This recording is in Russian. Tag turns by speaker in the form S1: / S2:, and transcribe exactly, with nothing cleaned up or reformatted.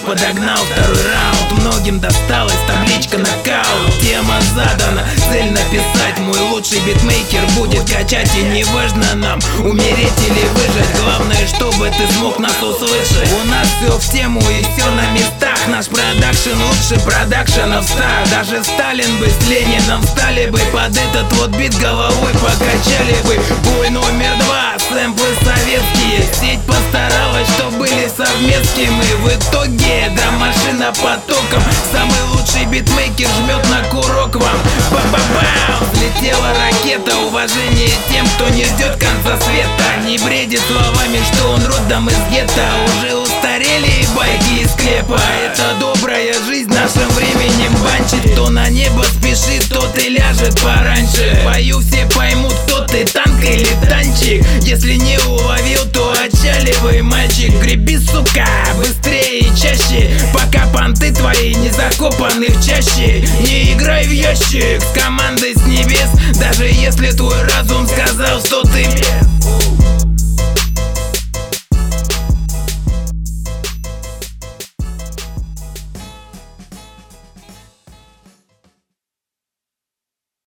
S1: подогнал второй раунд. Многим досталась табличка нокаут. Тема задана, цель написать. Мой лучший битмейкер будет качать. И не важно нам умереть или выжить, главное, чтобы ты смог нас услышать. У нас все в тему и все на местах. Наш продакшн лучше продакшена в стар. Даже Сталин бы с Лениным встали бы под этот вот бит, головой покачали бы. Бой номер два, сэмплы советские. Сеть постаралась, что были совместки. Мы в итоге драм-машина потоком. Самый лучший битмейкер жмет на курок вам. Ба-ба-бам! Взлетела ракета. Уважение тем, кто не ждет конца света. Не бредит словами, что он родом из гетто. Уже устарели байки из склепа. Это добрая жизнь нашим временем банчит. Кто на небо спешит, тот и ляжет пораньше. В бою все поймут, кто ты, танк или танчик. Если не уловил, то отчаливай, мальчик. Греби, сука, быстрее и чаще, пока понты твои не закопаны в чаще. Не играй в ящик с командой с небес, даже если твой разум сказал, что ты